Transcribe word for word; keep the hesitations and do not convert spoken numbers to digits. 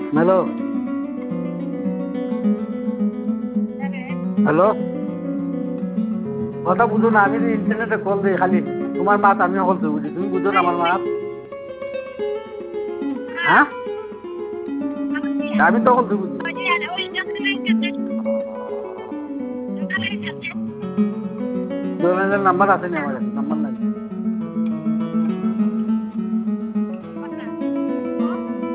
hello hello কথা বুঝো না আমি ইন্টারনেটে কল দিই খালি তোমার মাত আমিও কল দিই বুঝি তুমি বুঝো না আমার মাত হ্যাঁ আমি তো কল দিই বুঝি নাম্বার আছে নি আমার কাছে